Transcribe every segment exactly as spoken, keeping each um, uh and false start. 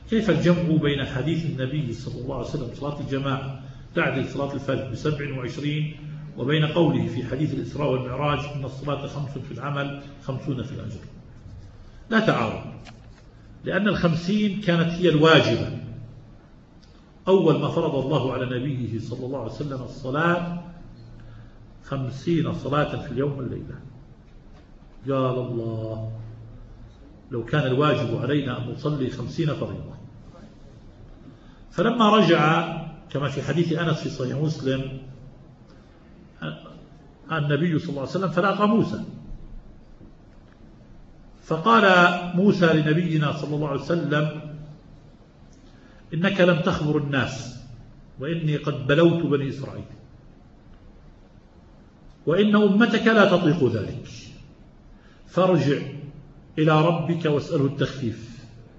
كيف الجمع بين حديث النبي صلى الله عليه وسلم صلاة الجماعة تعدل صلاة الفجر بسبع وعشرين وبين قوله في حديث الإسراء والمعراج إن الصلاة خمس في العمل خمسون في الأجر؟ لا تعارض، لأن الخمسين كانت هي الواجبة. أول ما فرض الله على نبيه صلى الله عليه وسلم الصلاة خمسين صلاة في اليوم والليلة. قال الله لو كان الواجب علينا أن نصلي خمسين فريضة. فلما رجع كما في حديث أنس في صحيح مسلم النبي صلى الله عليه وسلم فلاقى موسى، فقال موسى لنبينا صلى الله عليه وسلم إنك لم تخبر الناس وإني قد بلوت بني إسرائيل وإن أمتك لا تطيق ذلك، فارجع إلى ربك واسأله التخفيف.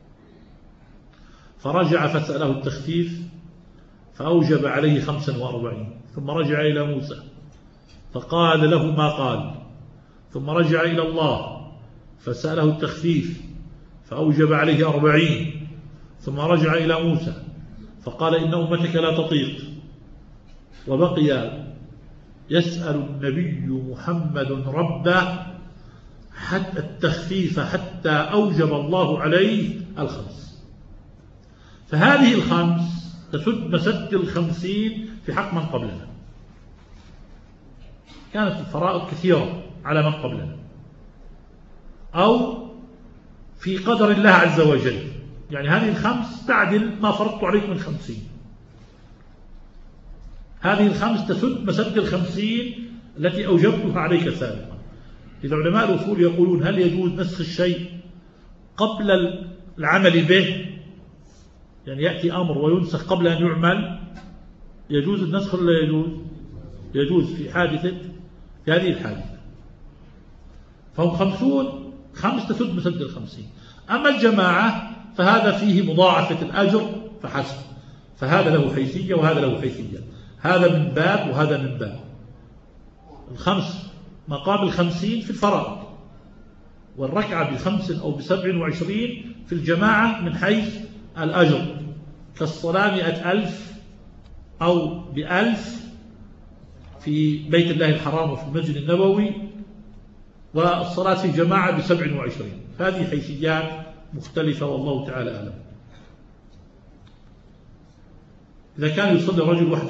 فرجع فسأله التخفيف فأوجب عليه خمسا وأربعين، ثم رجع إلى موسى فقال له ما قال، ثم رجع إلى الله فسأله التخفيف فأوجب عليه أربعين، ثم رجع إلى موسى فقال إن أمتك لا تطيق، وبقي يسأل النبي محمد ربه حتى التخفيف حتى أوجب الله عليه الخمس. فهذه الخمس تسد مسد الخمسين في حق من قبلنا. كانت الفرائض كثيرة على من قبلنا أو في قدر الله عز وجل، يعني هذه الخمس تعدل ما فرضت عليك من خمسين. هذه الخمس تسد مسد الخمسين التي أوجبتها عليك سابقا. إذا علماء الأصول يقولون هل يجوز نسخ الشيء قبل العمل به، يعني يأتي أمر وينسخ قبل أن يعمل، يجوز النسخ ولا يجوز؟ يجوز في حادثة في هذه الحادثة. فهم خمسون، خمس تسد مسد الخمسين. أما الجماعة فهذا فيه مضاعفة الأجر فحسب، فهذا له حيثية وهذا له حيثية، هذا من باب وهذا من باب. الخمس مقام الخمسين في الفرائض، والركعة بخمس أو بسبع وعشرين في الجماعة من حيث الأجر، كالصلاة مئة ألف أو بألف في بيت الله الحرام وفي المسجد النبوي، والصلاة في جماعة بسبع وعشرين. هذه حيثيات مختلفة والله تعالى أعلم. إذا كان يصلي الرجل وحده